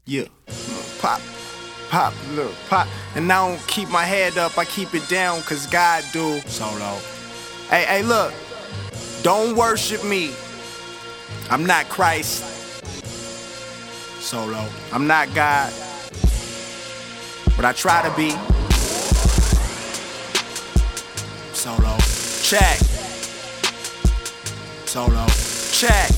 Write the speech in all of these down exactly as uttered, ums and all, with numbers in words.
Yeah, pop, pop, look, pop. And I don't keep my head up, I keep it down, cause God do. Solo. Hey, hey, look, don't worship me. I'm not Christ. Solo. I'm not God, but I try to be. Solo. Check. Solo. Check.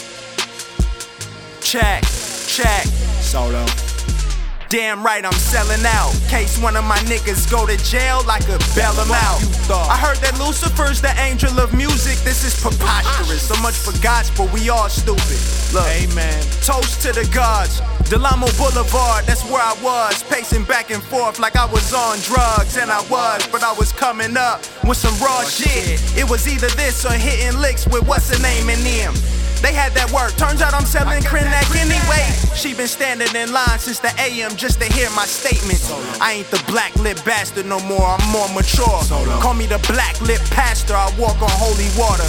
Check. Check. Solo. Damn right I'm selling out. Case one of my niggas go to jail, I could bail him out. I heard that Lucifer's the angel of music. This is preposterous. So much for gospel, we all stupid. Look, amen. Toast to the gods. Delamo Boulevard, that's where I was. Pacing back and forth like I was on drugs. And I was, but I was coming up with some raw shit. It was either this or hitting licks with what's the name in them. They had that work, turns out I'm selling Krenak anyway. She been standing in line since the A M just to hear my statements. I ain't the black lip bastard no more, I'm more mature. Call me the black lip pastor, I walk on holy water.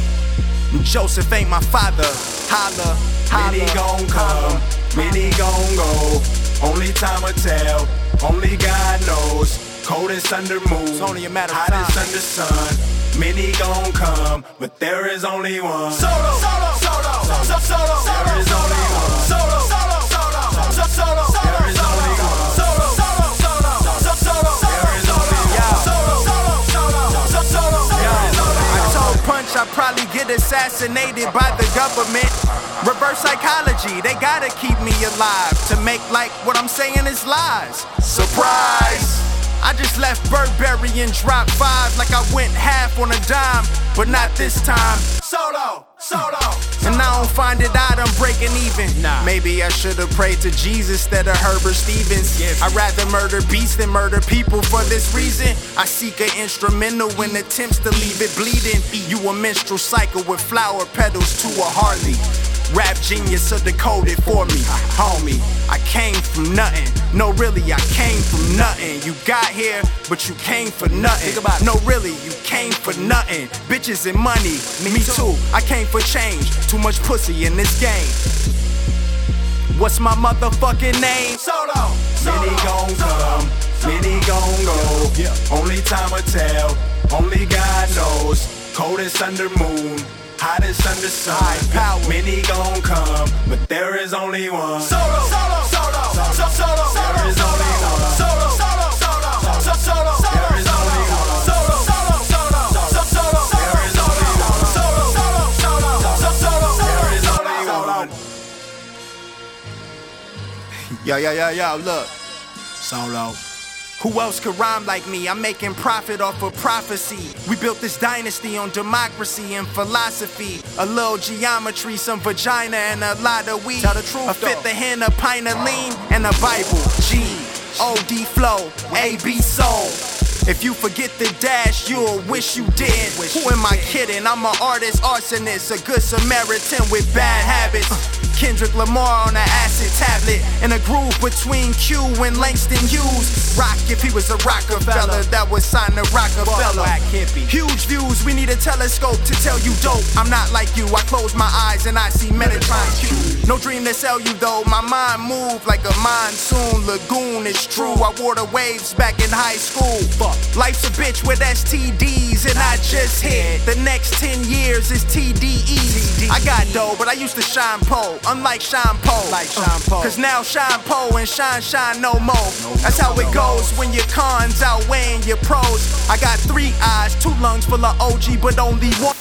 Joseph ain't my father, holla, holla. Many gon' come, many gon' go. Only time will tell, only God knows. Coldest under moon, it's only a matter of time. Hottest under sun. Many gon' come, but there is only one. Solo, solo, solo, solo, solo. There is only one. Solo, solo, solo, solo, solo. There is only one. Solo, solo, solo, solo, solo. There is only one. Solo, solo, solo, solo, solo. There is only one. I told Punch I'd probably get assassinated by the government. Reverse psychology, they gotta keep me alive to make like what I'm saying is lies. Surprise! I just left Burberry and dropped five like I went half on a dime, but not this time. Solo, solo, and I don't find it odd I'm breaking even. Nah. Maybe I should've prayed to Jesus instead of Herbert Stevens. Yes. I'd rather murder beasts than murder people for this reason. I seek an instrumental in attempts to leave it bleeding. You a menstrual cycle with flower petals to a Harley. Rap genius will decode it for me, homie. I came from nothing. No, really, I came from nothing. You got here, but you came for nothing. Think about it. No, really, you came for nothing. Bitches and money, me, me too. I came for change. Too much pussy in this game. What's my motherfucking name? Solo. Many gon' come, many gon' go. Yeah. Only time will tell, only God knows. Coldest under moon. Hottest under sun, many gon' come, but there is only one. Solo, solo, solo, solo, solo. There is only one. Solo, solo, solo, solo, solo. There is only one. Solo, solo, solo, solo, solo. There is only one. Solo, solo, solo, solo, solo. There is only one. Yo, yo, yo, yo, look. Solo. Who else could rhyme like me? I'm making profit off of prophecy. We built this dynasty on democracy and philosophy. A little geometry, some vagina, and a lot of weed. Tell the truth, a fifth of hen, a pint of lean, and a Bible. G, O, D flow, A, B soul. If you forget the dash, you'll wish you did. Who am I kidding? I'm an artist, arsonist, a good Samaritan with bad habits. Kendrick Lamar on an acid tablet, in a groove between Q and Langston Hughes. Rock if he was a Rockefeller that was signed to Rockefeller. Huge views, we need a telescope to tell you dope. I'm not like you, I close my eyes and I see Metatron Q. No dream to sell you though, my mind moved like a monsoon lagoon. It's true, I wore the waves back in high school. Life's a bitch with S T Ds and I just hit. The next ten years is T D Es. I got dough, but I used to shine pole. Unlike Sean Poe, like Sean Poe. Cause now Sean Poe and Shine Shine no more. That's how it goes when your cons outweighing your pros. I got three eyes, two lungs full of O G, but only one.